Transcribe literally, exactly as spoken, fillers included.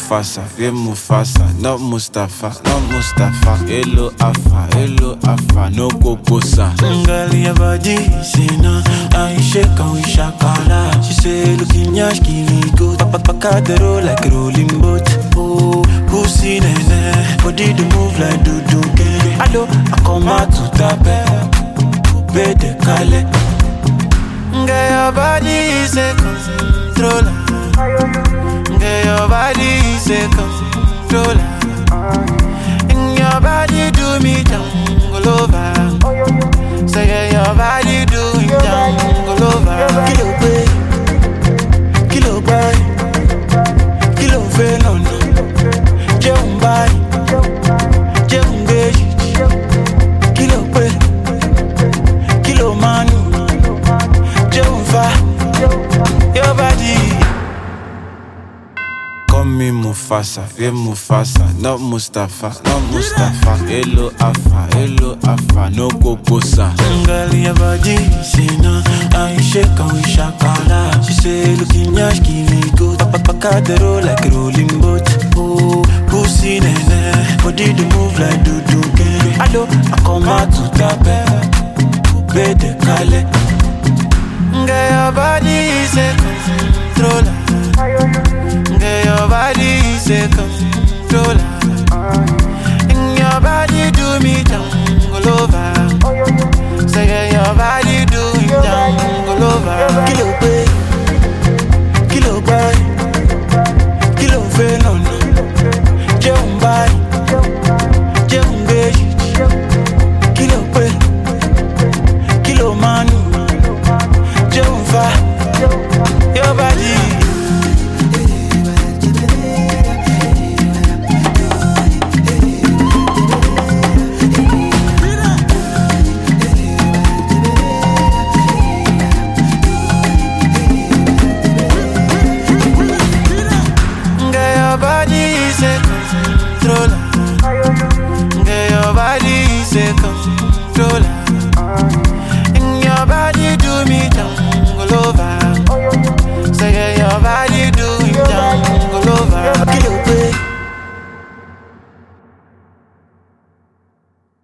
Mufasa, feel Mufasa, not Mustafa, not Mustafa. Hello Alpha, hello Alpha, no Kokosa. Girl, your body, say no, I shake and we shakala. She say, looking yash, killing good. Papa, papa, the roll like a rolling boat. Oh, pussy, nene, body to move like do do can. Hello, I come out to tap it, be the kale. Girl, your body is a controller. Girl, your body is a controller. And your body do me jungle over. Say yeah, your body do me jungle over. Kilo bay, kilo bay, kilo venom. Jump by, jump beji. Kilo bay, kilo manu. Jump far, your body. Call me Mufasa, feel Mufasa, not Mustafa, not Mustafa. Hello Alpha, hello Alpha, no Kokosa. Girl, your body, say no, I shake and we shakala. She say, looking yash, killing good. Papa, papa, the roll like a rolling boat. Oh, pussy, nene, body to move like do do can. Hello, I come out to tap it, be the kale. Girl, your body is a controller. Girl, your body is a controller.